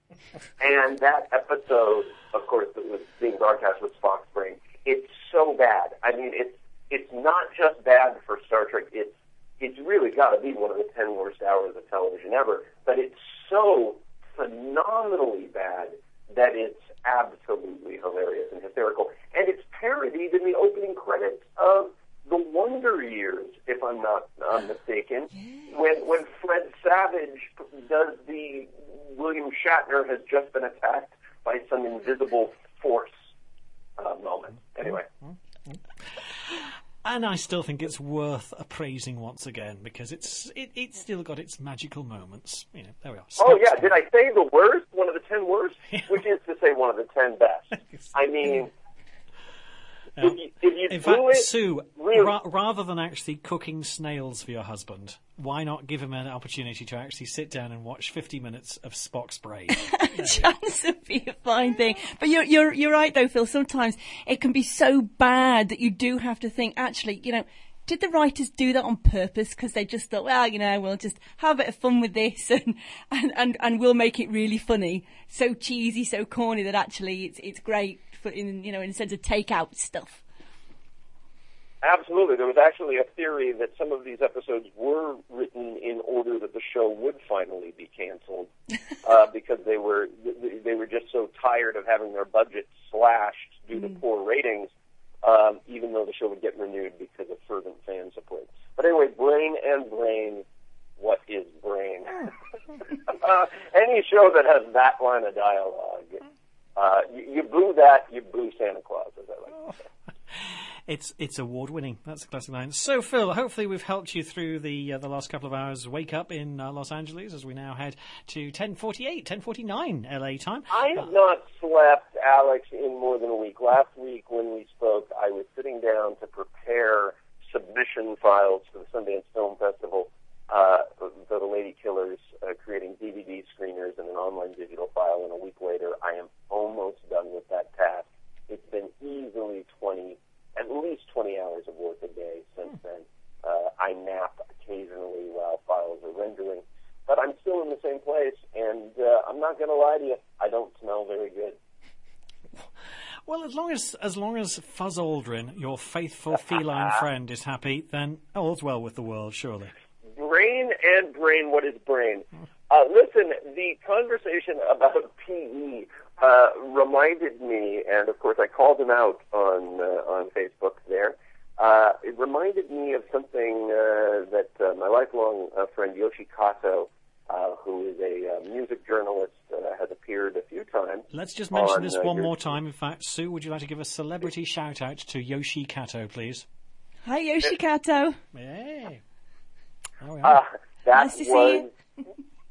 And that episode, of course, that was being broadcast with Spock's brain, it's so bad. I mean, it's it's not just bad for Star Trek, it's It's really got to be one of the ten worst hours of television ever, but it's so phenomenally bad that it's absolutely hilarious and hysterical. And it's parodied in the opening credits of The Wonder Years, if I'm not uh, mistaken, when when Fred Savage does the William Shatner has just been attacked by some invisible force uh, moment. Anyway. And I still think it's worth appraising once again because it's it, it's still got its magical moments. You know, there we are. Oh Spock's yeah, did I say the worst? One of the ten worst, which is to say one of the ten best. I mean, Yeah. if you, if you In do fact, it, Sue, really, ra- rather than actually cooking snails for your husband, why not give him an opportunity to actually sit down and watch fifty minutes of Spock's brain? Chance would be a fine thing. But you're, you're, you're right though, Phil. Sometimes it can be so bad that you do have to think, actually, you know, did the writers do that on purpose? Because they just thought, well, you know, we'll just have a bit of fun with this and, and, and, and we'll make it really funny. So cheesy, so corny that actually it's it's great for in you know in a sense of take out stuff. Absolutely. There was actually a theory that some of these episodes were written in order that the show would finally be canceled, uh, because they were they were just so tired of having their budget slashed due mm. to poor ratings, um, even though the show would get renewed because of fervent fan support. But anyway, Brain and Brain, what is Brain? uh, any show that has that line of dialogue, uh, you, you boo that, you boo Santa Claus, as I like to say. It's it's award winning. That's a classic line. So Phil, hopefully we've helped you through the uh, the last couple of hours. Wake up in uh, Los Angeles as we now head to ten forty-eight, ten forty-nine L A time. I have uh, not slept, Alex, in more than a week. Last week when we spoke, I was sitting down to prepare submission files for the Sundance Film Festival uh, for the Lady Killers, uh, creating D V D screeners and an online digital file. And a week later, I am almost done with that task. It's been easily twenty. At least twenty hours of work a day since then. Uh, I nap occasionally while files are rendering, but I'm still in the same place, and uh, I'm not going to lie to you, I don't smell very good. Well, as long as as long as Fuzz Aldrin, your faithful feline friend, is happy, then all's well with the world, surely. Brain and Brain, what is Brain? Uh, listen, the conversation about P E uh, reminded me, and of course I called him out on uh, on Facebook there. Uh, it reminded me of something uh, that uh, my lifelong uh, friend Yoshi Kato, uh, who is a uh, music journalist, uh, has appeared a few times. Let's just mention on, this uh, one your... more time. In fact, Sue, would you like to give a celebrity shout-out to Yoshi Kato, please? Hi, Yoshi Kato. Hey. Oh, yeah. uh, that nice to was, see you.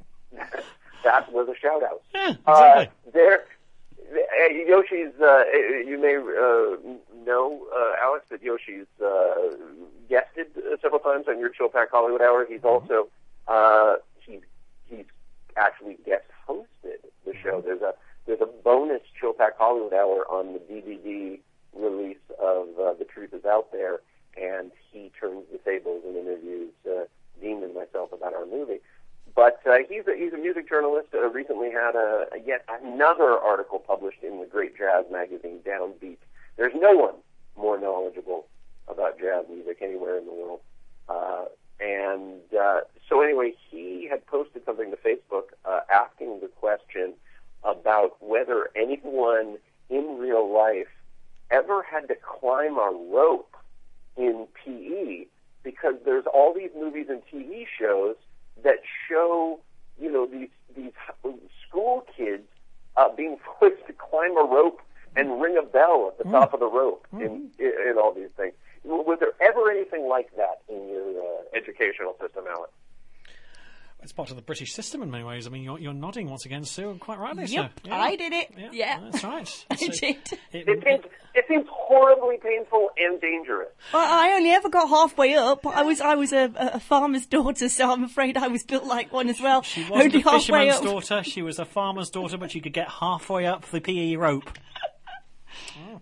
That was a shout-out. Yeah, exactly. Uh, there, uh, Yoshi's, uh, you may uh, know, uh, Alex, that Yoshi's uh, guested uh, several times on your Chill Pack Hollywood Hour. He's also, uh, he's, he's actually guest hosted the show. There's a, there's a bonus Chill Pack Hollywood Hour on the D V D release of uh, The Truth Is Out There, and he turns the tables and interviews uh, Dean and myself about our movie. But uh, he's a, he's a music journalist. Uh, recently had a, a yet another article published in the great jazz magazine Downbeat. There's no one more knowledgeable about jazz music anywhere in the world. Uh, and uh, so anyway, he had posted something to Facebook uh, asking the question about whether anyone in real life ever had to climb a rope in P E, because there's all these movies and T V shows that show, you know, these these school kids uh, being forced to climb a rope and ring a bell at the mm. top of the rope mm. in, in in all these things. Was there ever anything like that in your uh, educational system, Alan? It's part of the British system in many ways. I mean, you're, you're nodding once again, Sue, and quite rightly yep, so. Yeah. I did it. Yeah, yeah. That's right. I so did. It, it, seems, it seems horribly painful and dangerous. Well, I only ever got halfway up. I was I was a, a farmer's daughter, so I'm afraid I was built like one as well. She wasn't only a fisherman's up. daughter. She was a farmer's daughter, but she could get halfway up the P E rope. Oh.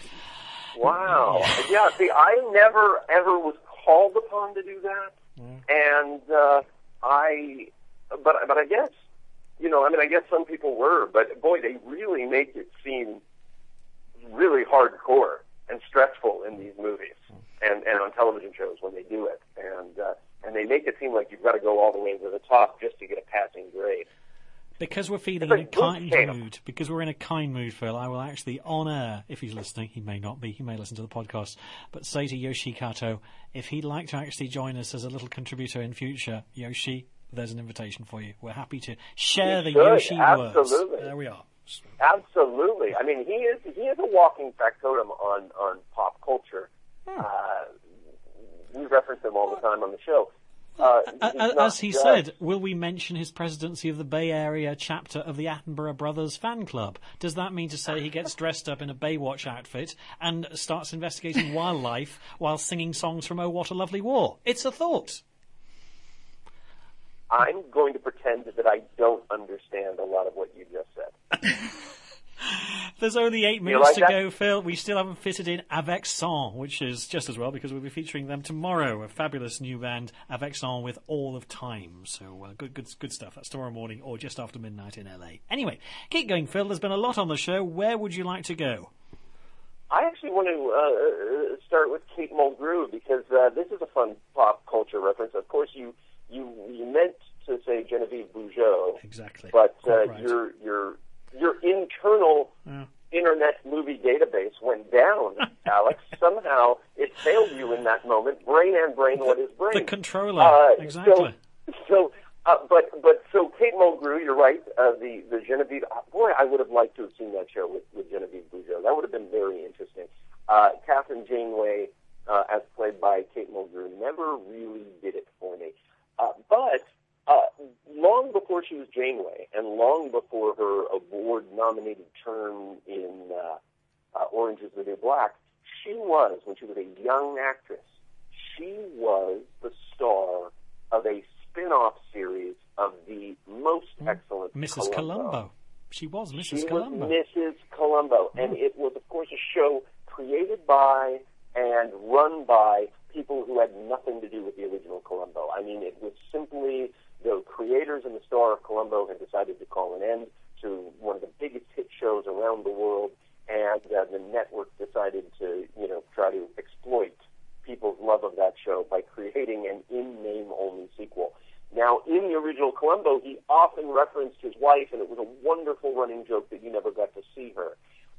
Wow. Yeah, see, I never, ever was called upon to do that. Yeah. And uh, I... But but I guess, you know, I mean, I guess some people were, but boy, they really make it seem really hardcore and stressful in these movies and, and on television shows when they do it. And uh, and they make it seem like you've got to go all the way to the top just to get a passing grade. Because we're feeling it's in a kind mood, because we're in a kind mood, Phil, I will actually, on air, if he's listening, he may not be, he may listen to the podcast, but say to Yoshi Kato, if he'd like to actually join us as a little contributor in future, Yoshi, there's an invitation for you. We're happy to share he the should, Yoshi absolutely. words. There we are. Absolutely. I mean, he is he is a walking factotum on, on pop culture. Hmm. Uh, we reference him all the time on the show. Uh, as, as he just... said, will we mention his presidency of the Bay Area chapter of the Attenborough Brothers fan club? Does that mean to say he gets dressed up in a Baywatch outfit and starts investigating wildlife while singing songs from Oh What a Lovely War? It's a thought. I'm going to pretend that I don't understand a lot of what you just said. There's only eight minutes like to that? go, Phil. We still haven't fitted in Avec Sang, which is just as well because we'll be featuring them tomorrow. A fabulous new band, Avec Sang, with All of Time. So uh, good, good, good stuff. That's tomorrow morning or just after midnight in L A. Anyway, keep going, Phil. There's been a lot on the show. Where would you like to go? I actually want to uh, start with Kate Mulgrew because uh, this is a fun pop culture reference. Of course, you you, you meant to say Genevieve Bujold, exactly, but uh, right. your your your internal yeah. internet movie database went down, Alex. Somehow it failed you in that moment. Brain and brain, what is brain? The controller, uh, exactly. So, so uh, but but so Kate Mulgrew, you're right. Uh, the the Genevieve. Boy, I would have liked to have seen that show with, with Genevieve Bujold. That would have been very interesting. Uh, Catherine Janeway, uh, as played by Kate Mulgrew, never really did it for me. Uh, but uh, long before she was Janeway, and long before her award-nominated turn in uh, uh, Orange is the New Black, she was, when she was a young actress, she was the star of a spin-off series of the most excellent Missus Columbo. Columbo. She was Missus She Columbo. was Missus Columbo, and it was, of course, a show created by and run by people who had nothing to do with the original Columbo. I mean, it was simply the creators and the star of Columbo had decided to call an end to one of the biggest hit shows around the world, and uh, the network decided to, you know, try to exploit people's love of that show by creating an in-name only sequel. Now, in the original Columbo, he often referenced his wife, and it was a wonderful running joke that you never got to see her.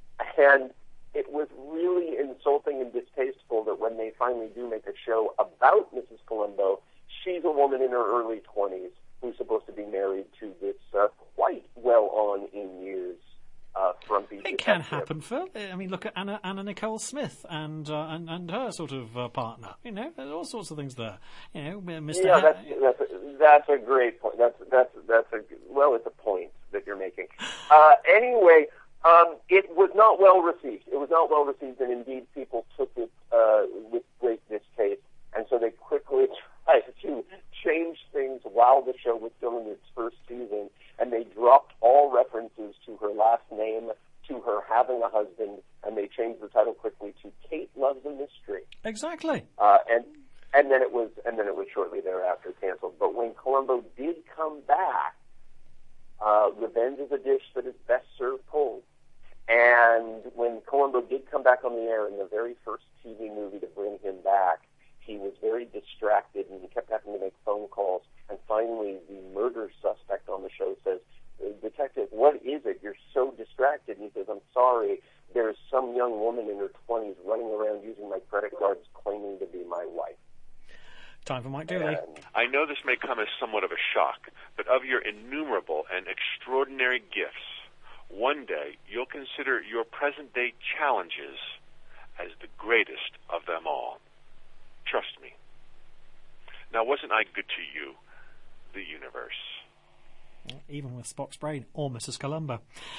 And it was really insulting and distasteful that when they finally do make a show about Missus Columbo, she's a woman in her early twenties who's supposed to be married to this uh, quite well-on in years uh, frumpy It can detective. happen, Phil. I mean, look at Anna, Anna Nicole Smith and uh, and, and her sort of uh, partner. You know, there's all sorts of things there. You know, Mister Yeah, Ha- that's that's a, that's a great point. That's that's that's a well, it's a point that you're making. Uh, anyway, um, it was not well received. It was not well received, and indeed, people took it uh, with great distaste, and so they quickly tried to change things while the show was still in its first season, and they dropped all references to her last name, to her having a husband, and they changed the title quickly to Kate Loves a Mystery. Exactly. Uh, and and then it was and then it was shortly thereafter canceled. But when Columbo did come back, uh, revenge is a dish that is best served cold. And when Columbo did come back on the air in the very first T V movie to bring him back, he was very distracted and he kept having to make phone calls. And finally, the murder suspect on the show says, "Detective, what is it? You're so distracted." And he says, "I'm sorry. There's some young woman in her twenties running around using my credit cards claiming to be my wife." Time for Mike Dooley. I know this may come as somewhat of a shock, but of your innumerable and extraordinary gifts, one day you'll consider your present-day challenges as the greatest of them all. Trust me. Now, wasn't I good to you, the universe? Even with Spock's brain or Missus Columbo.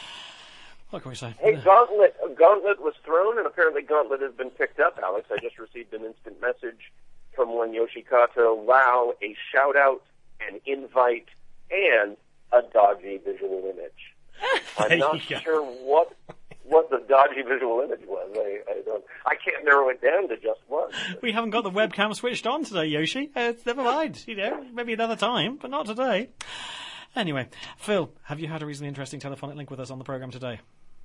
What can we say? Hey, Gauntlet, a Gauntlet was thrown, and apparently Gauntlet has been picked up, Alex. I just received an instant message from one Yoshikato. Wow, a shout-out, an invite, and a dodgy visual image. I'm not sure what what the dodgy visual image was. I, I don't. I can't narrow it down to just one. We haven't got the webcam switched on today, Yoshi. Uh, never mind. You know, maybe another time, but not today. Anyway, Phil, have you had a reasonably interesting telephonic link with us on the programme today?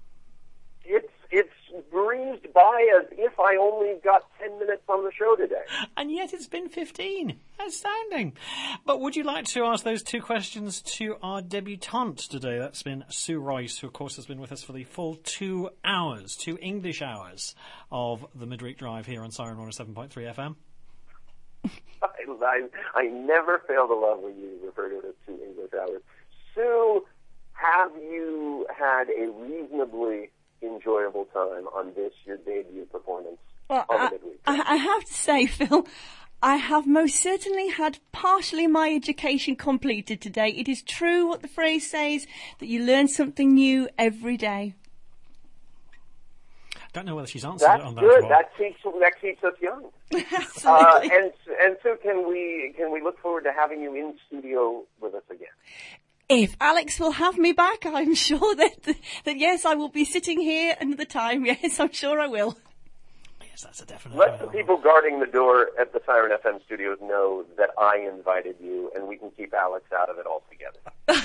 It's it's breezed by as if I only got ten minutes on the show today. And yet it's been fifteen. Astounding. But would you like to ask those two questions to our debutante today? That's been Sue Royce, who of course has been with us for the full two hours, two English hours of the Midweek Drive here on Siren one oh seven point three F M. I, I, I never fail to love when you refer to it as two English hours. Sue, have you had a reasonably enjoyable time on this, your debut performance Well, on the I, Midweek? I, I have to say, Phil, I have most certainly had partially my education completed today. It is true what the phrase says, that you learn something new every day. Don't know whether she's answered That's it on that. good. Or... That keeps that keeps us young. Absolutely. Uh, and and so can we can we look forward to having you in studio with us again? If Alex will have me back, I'm sure that, that yes, I will be sitting here another time. Yes, I'm sure I will. Yes, that's a definite. Let the people guarding the door at the Siren F M studios know that I invited you, and we can keep Alex out of it altogether.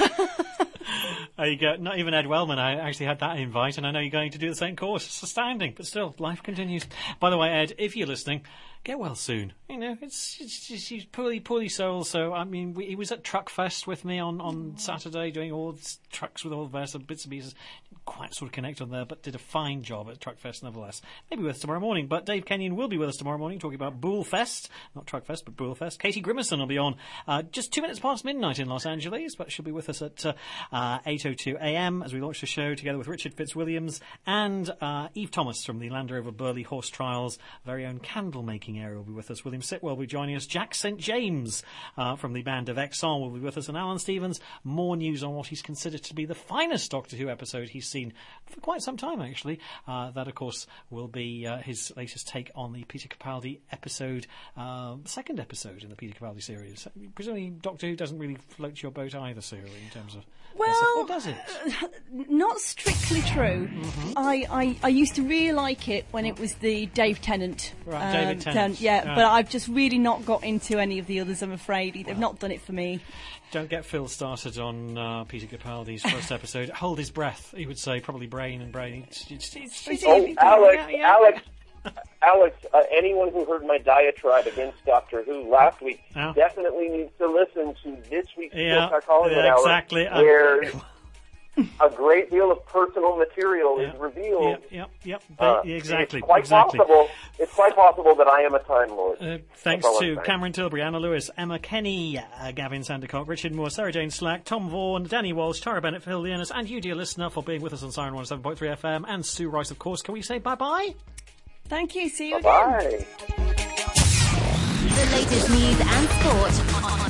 There you go. Not even Ed Wellman. I actually had that invite, and I know you're going to do the same course. It's astounding, but still, life continues. By the way, Ed, if you're listening, get well soon. You know, it's, it's just, he's poorly, poorly soul. So, I mean, we, he was at Truckfest with me on, on Saturday doing all the trucks with all the various bits and pieces. Didn't quite sort of connect on there, but did a fine job at Truckfest nevertheless. Maybe with us tomorrow morning, but Dave Kenyon will be with us tomorrow morning talking about Bullfest. Not Truckfest, but Bullfest. Katie Grimmerson will be on uh, just two minutes past midnight in Los Angeles, but she'll be with us at uh, uh, eight oh two a.m. as we launch the show together with Richard Fitzwilliams and uh, Eve Thomas from the Land Rover Burley Horse Trials very own candle making area will be with us. William Sitwell will be joining us. Jack Saint James uh, from the band of Exxon will be with us, and Alan Stevens. More news on what he's considered to be the finest Doctor Who episode he's seen for quite some time, actually. Uh, that, of course, will be uh, his latest take on the Peter Capaldi episode, uh, second episode in the Peter Capaldi series. Presumably, Doctor Who doesn't really float your boat either, Sue, in terms of. Well, or does it? Not strictly true. Mm-hmm. I, I, I used to really like it when it was the Dave Tennant. Right, um, David Tennant. Ten, yeah, right. But I've just really not got into any of the others, I'm afraid. They've well, not done it for me. Don't get Phil started on uh, Peter Capaldi's first episode. Hold his breath, he would say. Probably brain and brain. It's, it's, it's, it's, oh, it's, Alex, yeah, yeah. Alex. Alex, uh, anyone who heard my diatribe against Doctor Who last week oh. definitely needs to listen to this week's yeah, Phil Hollywood yeah, Hour, exactly. where a great deal of personal material yeah, is revealed. Yep, yep, yep. Uh, exactly. It's quite exactly. possible. It's quite possible that I am a Time Lord. Uh, thanks to Cameron Tilbury, Anna Lewis, Emma Kenny, uh, Gavin Sandercock, Richard Moore, Sarah Jane Slack, Tom Vaughan, Danny Walsh, Tara Bennett, Phil Leonis, and you, dear listener, for being with us on Siren one oh seven point three F M, and Sue Rice, of course. Can we say bye-bye? Thank you. See you Bye-bye. again. The latest news and sport